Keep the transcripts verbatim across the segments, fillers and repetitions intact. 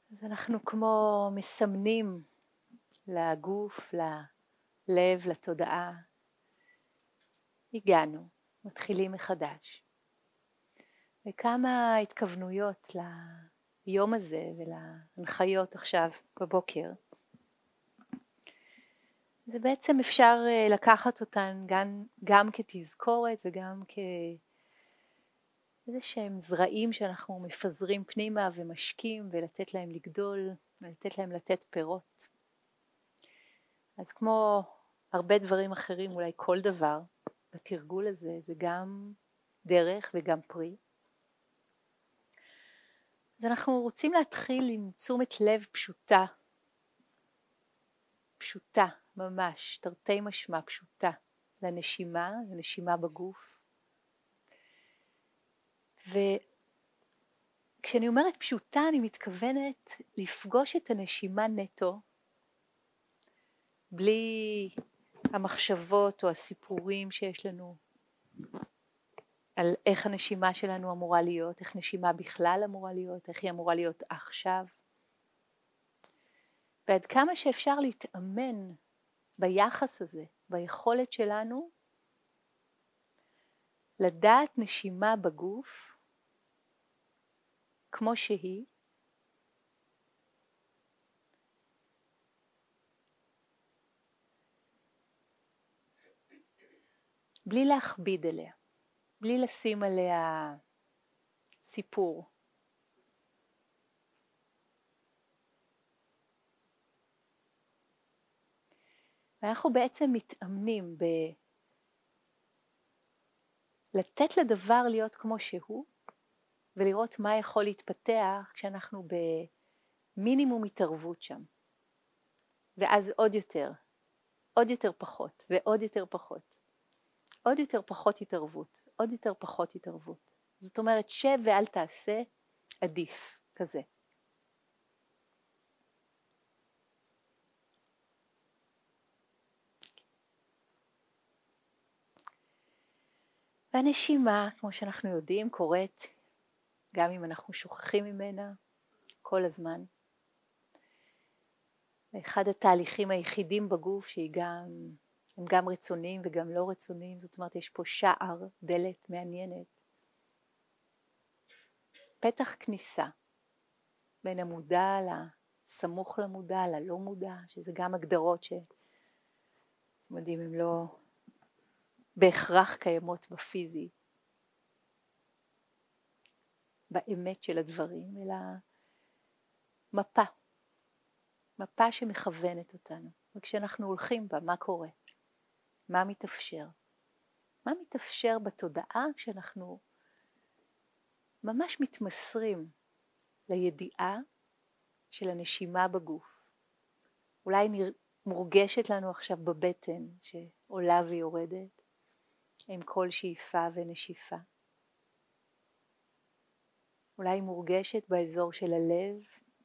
אז אנחנו כמו מסמנים לגוף, ללב, לתודעה. הגענו, מתחילים מחדש. וכמה התכוונויות ליום הזה ולהנחיות עכשיו בבוקר. זה בעצם אפשר לקחת אותן גם, גם כתזכורת וגם כאיזה שהם זרעים שאנחנו מפזרים פנימה ומשקים ולתת להם לגדול ולתת להם לתת פירות. אז כמו הרבה דברים אחרים, אולי כל דבר בתרגול הזה, זה גם דרך וגם פרי. אז אנחנו רוצים להתחיל עם תשומת לב פשוטה, פשוטה ממש, תרתי משמע פשוטה, לנשימה, לנשימה בגוף. וכשאני אומרת פשוטה, אני מתכוונת לפגוש את הנשימה נטו, בלי המחשבות או הסיפורים שיש לנו על איך הנשימה שלנו אמורה להיות, איך נשימה בכלל אמורה להיות, איך היא אמורה להיות עכשיו. ועד כמה שאפשר להתאמן ביחס הזה, ביכולת שלנו, לדעת נשימה בגוף, כמו שהיא, בלי להכביד אליה, בלי לשים עליה סיפור. ואנחנו בעצם מתאמנים ב... לתת לדבר להיות כמו שהוא, ולראות מה יכול להתפתח כשאנחנו במינימום התערבות שם. ואז עוד יותר, עוד יותר פחות, ועוד יותר פחות. עוד יותר פחות התערבות, עוד יותר פחות התערבות. זאת אומרת, שב ואל תעשה, עדיף, כזה. והנשימה, כמו שאנחנו יודעים, קורית, גם אם אנחנו שוכחים ממנה, כל הזמן. ואחד התהליכים היחידים בגוף, שהיא גם, הם גם רצוניים וגם לא רצוניים, זאת אומרת, יש פה שער, דלת מעניינת. פתח כניסה, בין המודע לסמוך למודע, ללא מודע, שזה גם הגדרות שאתם יודעים, הם לא בהכרח קיימות בפיזי, באמת של הדברים, אלא מפה, מפה שמכוונת אותנו. וכשאנחנו הולכים בה, מה קורה? מה מתאפשר? מה מתאפשר בתודעה כשאנחנו ממש מתמסרים לידיעה של הנשימה בגוף? אולי מורגשת לנו עכשיו בבטן שעולה ויורדת, עם כל שאיפה ונשיפה. אולי היא מורגשת באזור של הלב,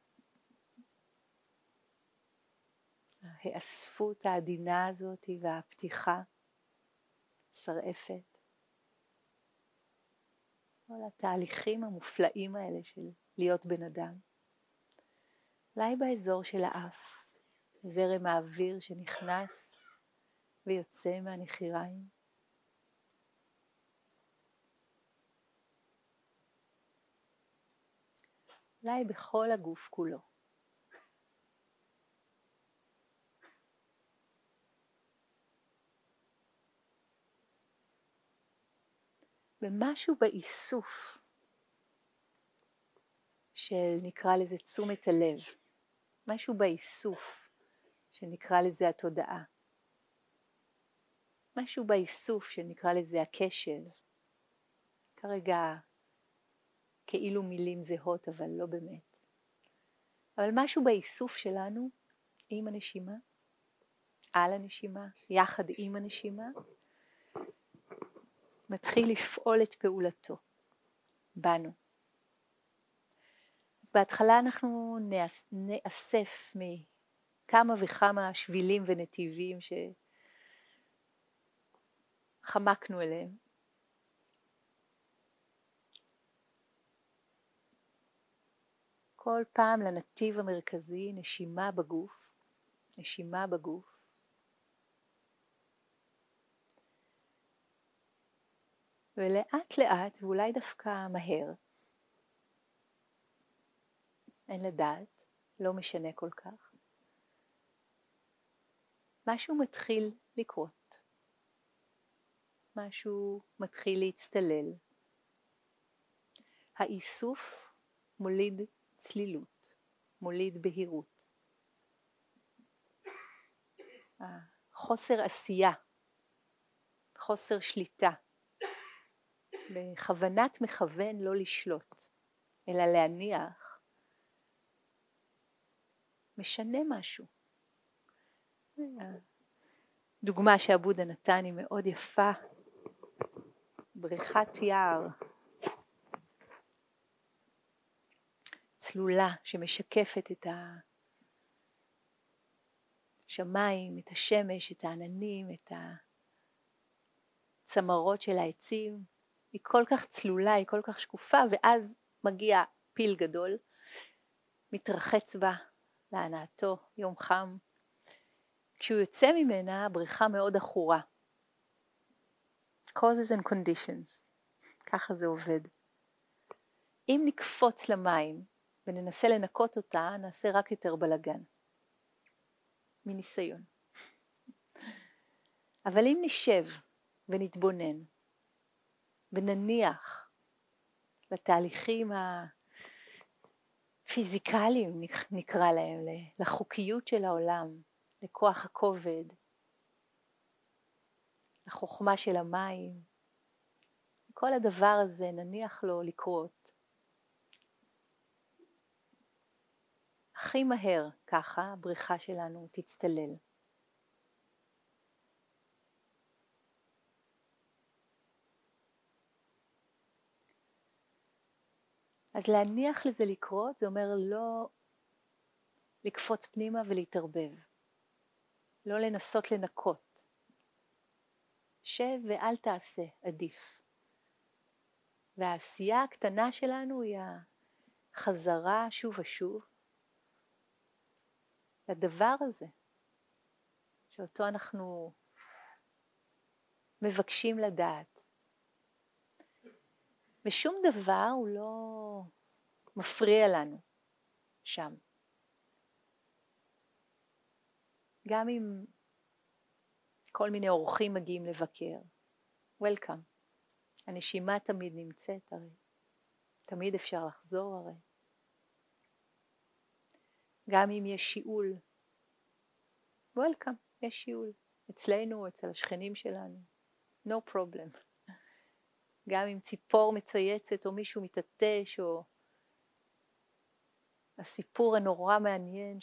האספות העדינה הזאת והפתיחה, שרעפת. כל התהליכים המופלאים האלה של להיות בן אדם. אולי באזור של האף, זרם האוויר שנכנס ויוצא מהנחיריים. אולי בכל הגוף כולו. ומשהו באיסוף של נקרא לזה תשומת הלב, משהו באיסוף שנקרא לזה התודעה, משהו באיסוף שנקרא לזה הקשב, כרגע כאילו מילים זהות אבל לא באמת, אבל משהו באיסוף שלנו עם הנשימה, על הנשימה, יחד עם הנשימה, מתחיל לפעול את פעולתו בנו. אז בהתחלה אנחנו נאסף מכמה וכמה שבילים ונתיבים שחמקנו אליהם. כל פעם לנתיב המרכזי, נשימה בגוף, נשימה בגוף. ולאט לאט, ואולי דווקא מהר, אין לדעת, לא משנה כל כך, משהו מתחיל לקרות. משהו מתחיל להצטלל. האיסוף מוליד צלילות, מוליד בהירות. חוסר עשייה, חוסר שליטה, בכוונת מכוון לא לשלוט, אלא להניח, משנה משהו. דוגמה שהבודה נתן היא מאוד יפה, בריכת יער, צלולה שמשקפת את השמיים, את השמש, את העננים, את הצמרות של העצים. היא כל כך צלולה, היא כל כך שקופה, ואז מגיע פיל גדול, מתרחץ בה להנאתו, יום חם. כשהוא יוצא ממנה, הבריכה מאוד עכורה. causes and conditions. ככה זה עובד. אם נקפוץ למים וננסה לנקות אותה, נעשה רק יותר בלגן. מניסיון. אבל אם נשב ונתבונן, ונניח לתהליכים הפיזיקליים, נקרא להם, לחוקיות של העולם, לכוח הכובד, לחוכמה של המים, כל הדבר הזה נניח לו לקרות. הכי מהר ככה הבריכה שלנו תצטלל. אז להניח לזה לקרות, זה אומר לא לקפוץ פנימה ולהתערבב. לא לנסות לנקות. שב ואל תעשה, עדיף. והעשייה הקטנה שלנו היא החזרה שוב ושוב לדבר הזה, שאותו אנחנו מבקשים לדעת. ושום דבר הוא לא מפריע לנו שם. גם אם כל מיני אורחים מגיעים לבקר. Welcome. הנשימה תמיד נמצאת הרי. תמיד אפשר לחזור הרי. גם אם יש שיעול. Welcome. יש שיעול. אצלנו, אצל השכנים שלנו. No problem. גם אם ציפור מצייצת או מישהו מתעטש או הסיפור הנורא מעניין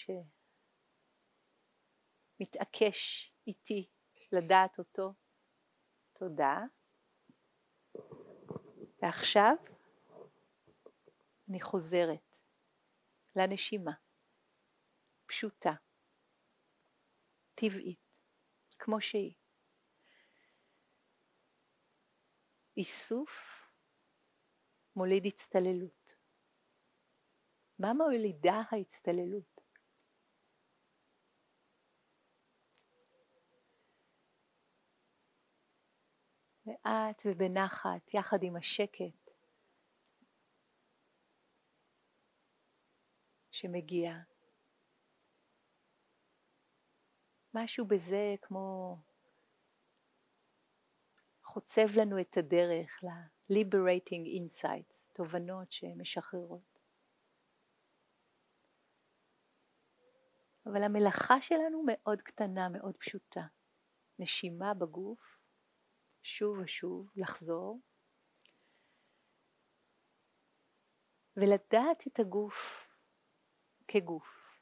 שמתעקש איתי לדעת אותו. תודה. ועכשיו אני חוזרת לנשימה. פשוטה. טבעית. כמו שהיא. איסוף מוליד הצטללות. מה מולידה ההצטללות? לאט ובנחת, יחד עם השקט שמגיע. משהו בזה כמו חוצב לנו את הדרך ל-liberating insights, תובנות שמשחררות. אבל המלאכה שלנו מאוד קטנה, מאוד פשוטה. נשימה בגוף, שוב ושוב, לחזור. ולדעת את הגוף כגוף.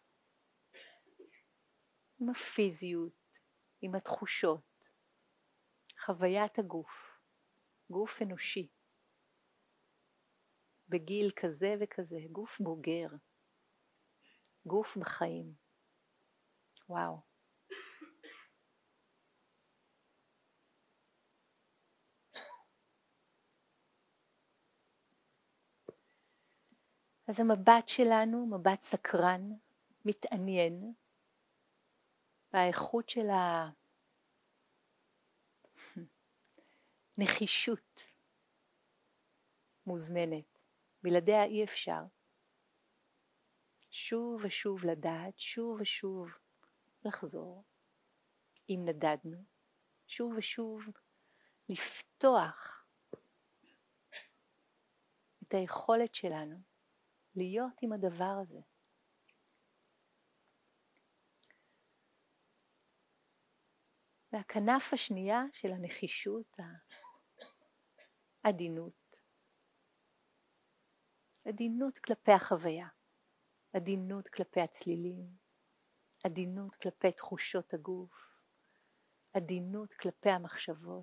עם הפיזיות, עם התחושות. חוויית הגוף, גוף אנושי, בגיל כזה וכזה, גוף בוגר, גוף בחיים. וואו. אז המבט שלנו, מבט סקרן, מתעניין, והאיכות של הנחישות מוזמנת, בלעדיה אי אפשר. שוב ושוב לדעת, שוב ושוב לחזור, אם נדדנו, שוב ושוב לפתוח את היכולת שלנו להיות עם הדבר הזה. והכנף השנייה של הנחישות, העדינות. עדינות כלפי החוויה, עדינות כלפי הצלילים, עדינות כלפי תחושות הגוף, עדינות כלפי המחשבות,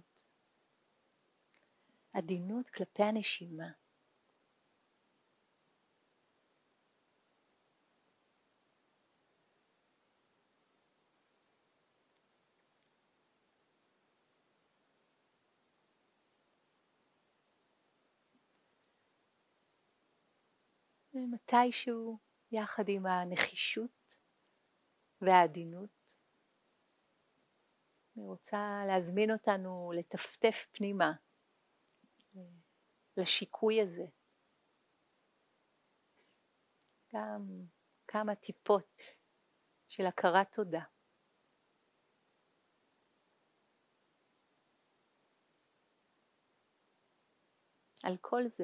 עדינות כלפי הנשימה. ומתישהו יחד עם הנחישות והעדינות, אני רוצה להזמין אותנו לטפטף פנימה לשיקוי הזה. גם כמה טיפות של הכרת תודה. על כל זה.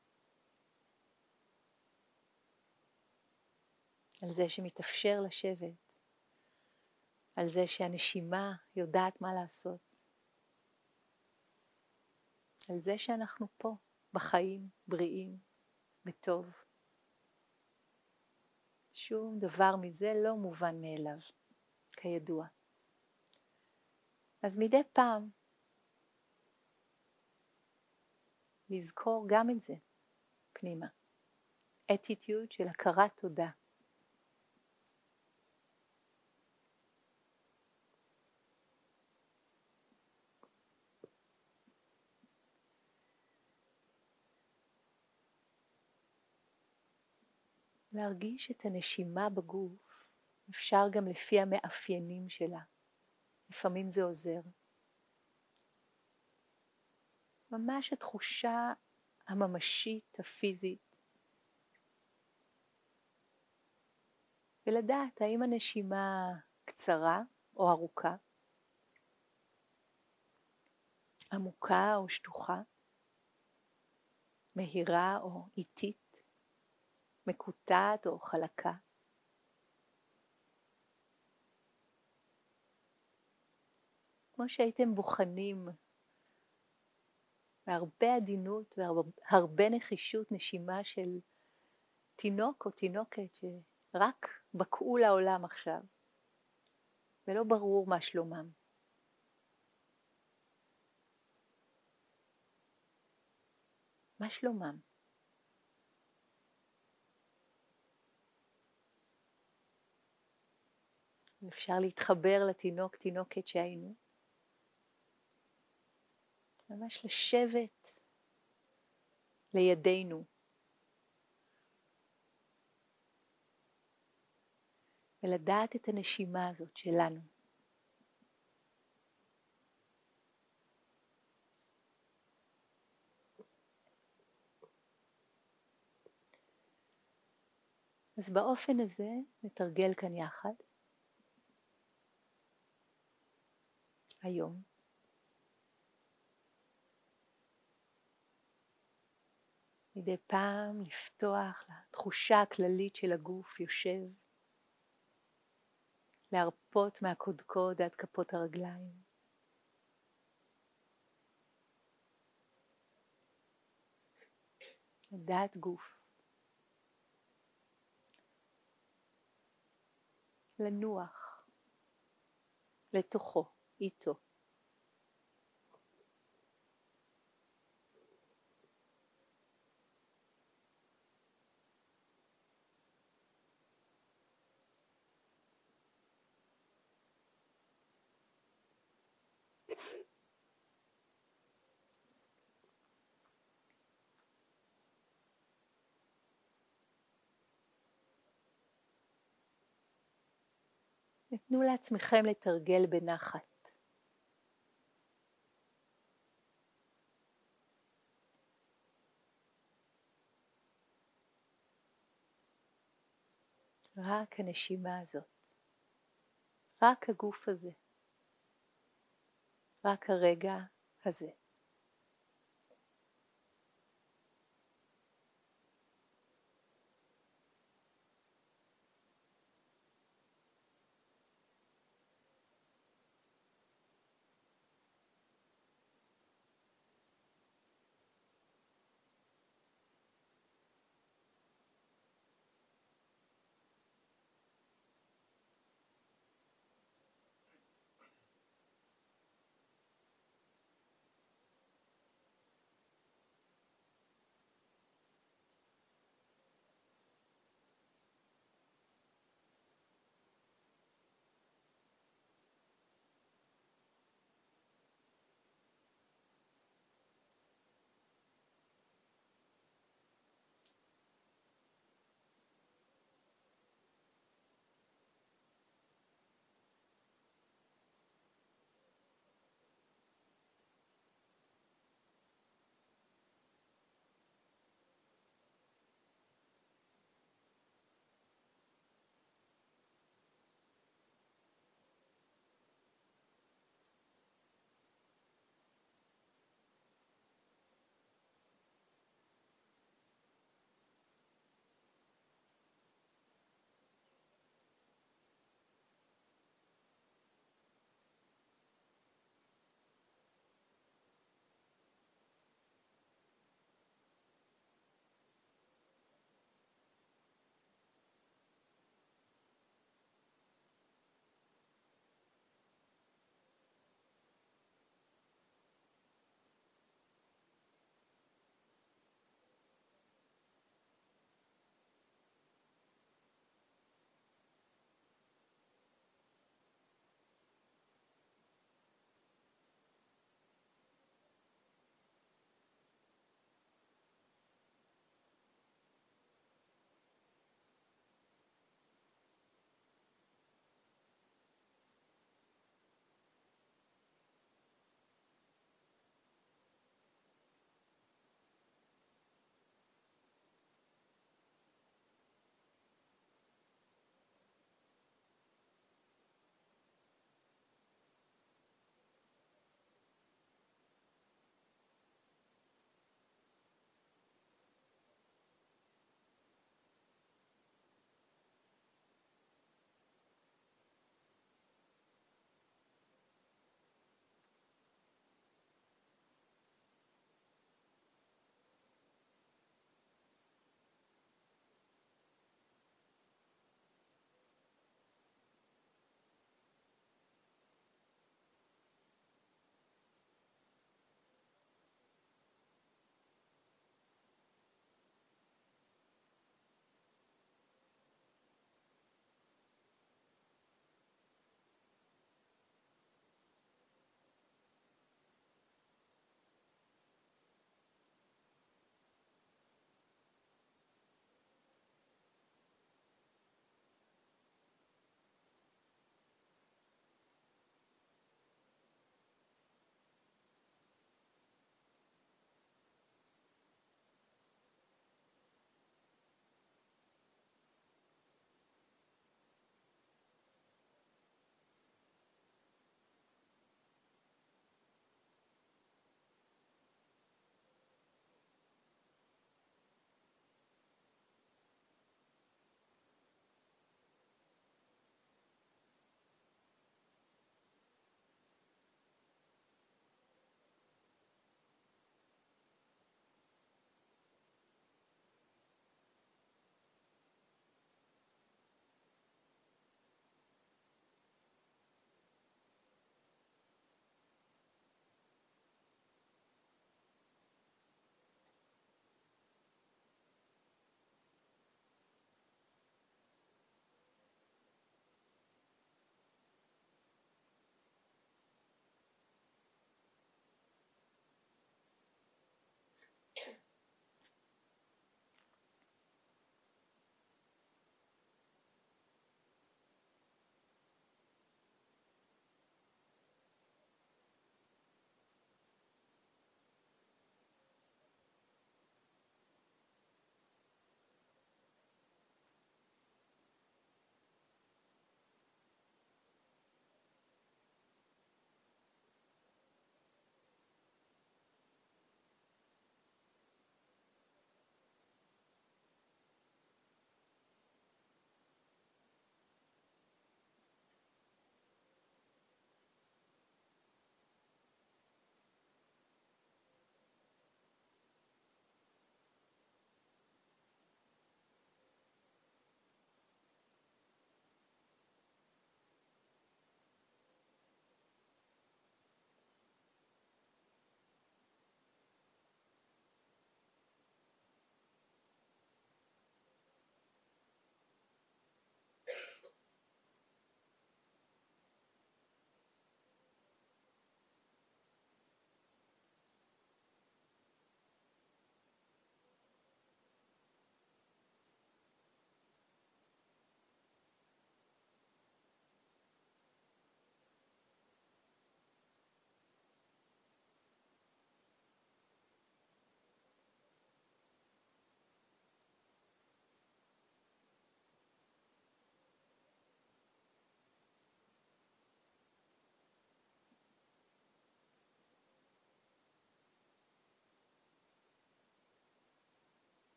על זה שמתאפשר לשבת. על זה שהנשימה יודעת מה לעשות. על זה שאנחנו פה, בחיים, בריאים, בטוב. שום דבר מזה לא מובן מאליו, כידוע. אז מדי פעם, לזכור גם את זה, פנימה. אטיטיוד של הכרת תודה. להרגיש את הנשימה בגוף, אפשר גם לפי המאפיינים שלה. לפעמים זה עוזר. ממש התחושה הממשית, הפיזית. ולדעת האם הנשימה קצרה או ארוכה, עמוקה או שטוחה, מהירה או איטית. מקוטעת או חלקה. כמו שהייתם בוחנים בהרבה עדינות והרבה נחישות נשימה של תינוק או תינוקת שרק בקעו לעולם עכשיו ולא ברור מה שלומם. מה שלומם? אפשר להתחבר לתינוק, תינוקת שהיינו. ממש לשבת לידינו. ולדעת את הנשימה הזאת שלנו. אז באופן הזה נתרגל כאן יחד. היום. מדי פעם לפתוח לתחושה הכללית של הגוף יושב. להרפות מהקודקוד עד כפות הרגליים. לדעת גוף. לנוח. לתוכו. איתו. תנו לעצמכם לתרגל בנחת. רק הנשימה הזאת, רק הגוף הזה, רק הרגע הזה.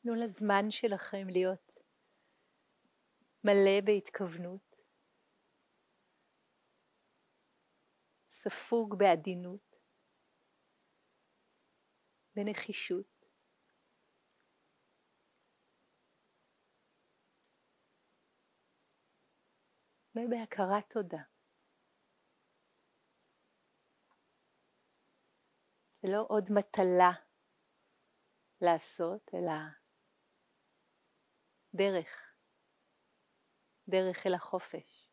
תנו לזמן שלכם להיות מלא בהתכוונות, ספוג בעדינות, בנחישות. ובהכרת תודה. זה לא עוד מטלה לעשות, אלא דרך, דרך אל החופש.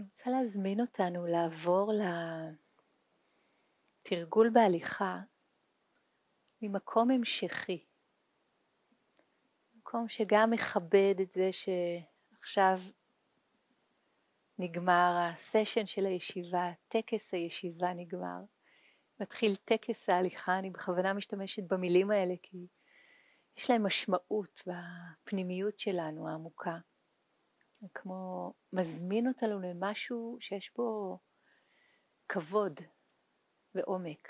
אני רוצה להזמין אותנו לעבור לתרגול בהליכה ממקום המשכי. מקום שגם מכבד את זה שעכשיו נגמר הסשן של הישיבה, טקס הישיבה נגמר. מתחיל טקס ההליכה, אני בכוונה משתמשת במילים האלה כי יש להם משמעות בפנימיות שלנו העמוקה. כמו מזמין אותנו למשהו שיש בו כבוד ועומק.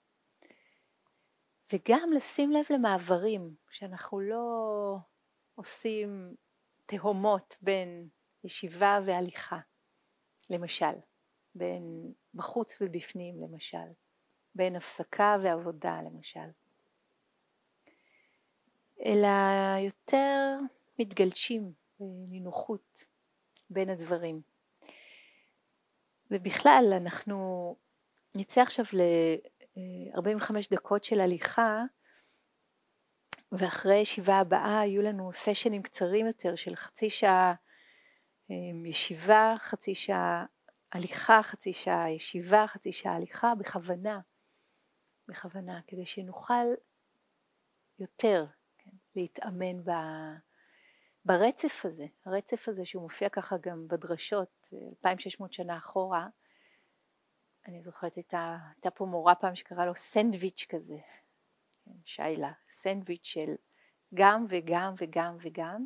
וגם לשים לב למעברים, שאנחנו לא עושים תהומות בין ישיבה והליכה, למשל, בין בחוץ ובפנים למשל, בין הפסקה ועבודה למשל. אלא יותר מתגלשים בנינוחות בין הדברים. ובכלל אנחנו נצא עכשיו ל-ארבעים וחמש דקות של הליכה, ואחרי הישיבה הבאה יהיו לנו סשנים קצרים יותר של חצי שעה ישיבה, חצי שעה הליכה, חצי שעה ישיבה, חצי שעה הליכה, בכוונה, בכוונה, כדי שנוכל יותר כן, להתאמן ב... ברצף הזה, הרצף הזה שהוא מופיע ככה גם בדרשות, אלפיים ושש מאות שנה אחורה. אני זוכרת, הייתה, הייתה פה מורה פעם שקרא לו סנדוויץ' כזה, שיילה, סנדוויץ' של גם וגם וגם וגם,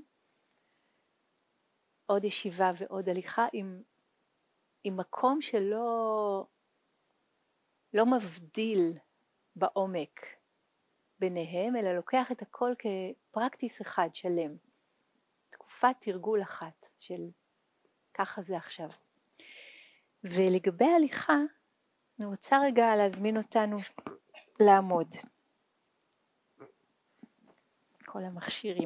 עוד ישיבה ועוד הליכה עם, עם מקום שלא לא מבדיל בעומק ביניהם, אלא לוקח את הכל כפרקטיס אחד שלם. תקופת תרגול אחת של ככה זה עכשיו. ולגבי ההליכה, אני רוצה רגע להזמין אותנו לעמוד. כל המכשירים.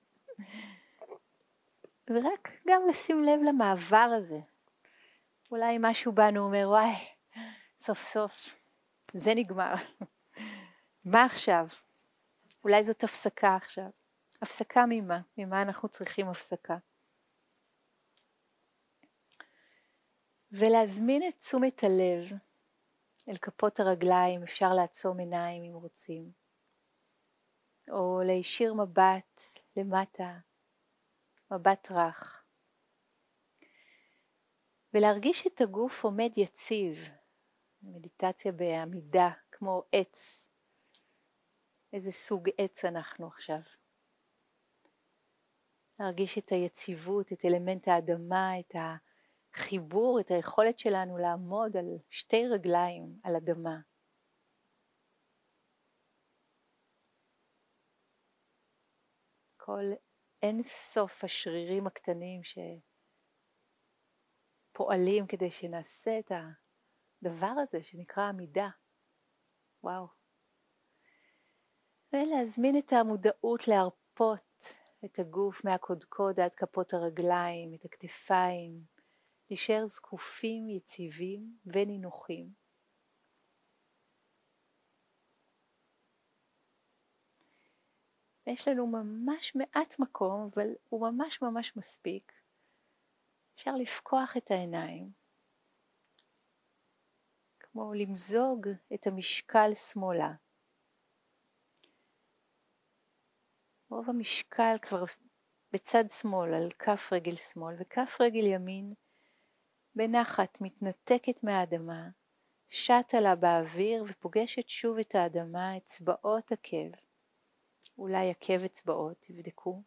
ורק גם לשים לב למעבר הזה. אולי משהו בנו אומר, וואי, סוף סוף, זה נגמר. מה עכשיו? אולי זאת הפסקה עכשיו. הפסקה ממה? ממה אנחנו צריכים הפסקה? ולהזמין את תשומת הלב אל כפות הרגליים, אפשר לעצום עיניים אם רוצים. או להישיר מבט למטה, מבט רך. ולהרגיש את הגוף עומד יציב, מדיטציה בעמידה, כמו עץ. איזה סוג עץ אנחנו עכשיו. להרגיש את היציבות, את אלמנט האדמה, את החיבור, את היכולת שלנו לעמוד על שתי רגליים על אדמה. כל אין סוף השרירים הקטנים שפועלים כדי שנעשה את הדבר הזה שנקרא עמידה. וואו. ולהזמין את המודעות להרפות את הגוף מהקודקוד עד כפות הרגליים, את הכתפיים, להישאר זקופים, יציבים ונינוחים. יש לנו ממש מעט מקום, אבל הוא ממש ממש מספיק. אפשר לפקוח את העיניים, כמו למזוג את המשקל שמאלה. רוב המשקל כבר בצד שמאל, על כף רגל שמאל, וכף רגל ימין בנחת מתנתקת מהאדמה, שטה לה באוויר ופוגשת שוב את האדמה, אצבעות עקב. אולי עקב אצבעות, תבדקו.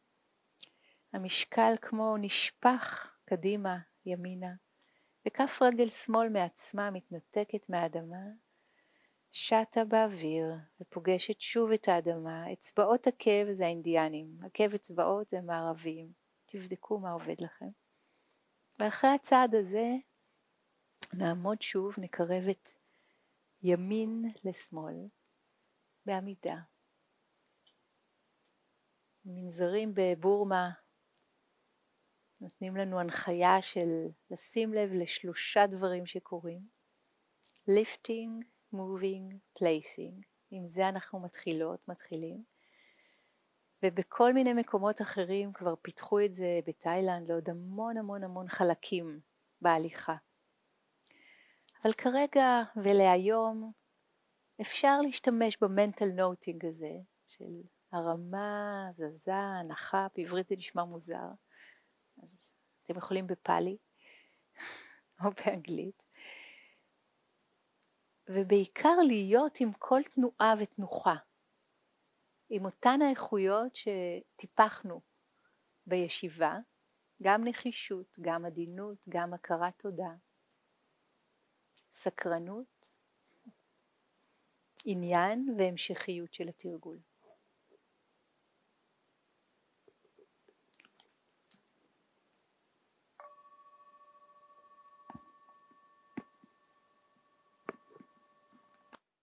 המשקל כמו נשפך קדימה, ימינה, וכף רגל שמאל מעצמה מתנתקת מהאדמה, שטה באוויר ופוגשת שוב את האדמה. אצבעות עקב זה האינדיאנים, עקב אצבעות זה מערבים. תבדקו מה עובד לכם. ואחרי הצעד הזה נעמוד שוב, נקרב את ימין לשמאל בעמידה. מנזרים בבורמה נותנים לנו הנחיה של לשים לב לשלושה דברים שקורים. lifting, moving, placing. עם זה אנחנו מתחילות, מתחילים. ובכל מיני מקומות אחרים כבר פיתחו את זה בתאילנד לעוד המון המון המון חלקים בהליכה. אבל כרגע ולהיום אפשר להשתמש במנטל נוטינג הזה של הרמה, זזה, הנחה, בעברית זה נשמע מוזר, אז אתם יכולים בפאלי או באנגלית, ובעיקר להיות עם כל תנועה ותנוחה, עם אותן האיכויות שטיפחנו בישיבה, גם נחישות, גם עדינות, גם הכרת תודה, סקרנות, עניין והמשכיות של התרגול.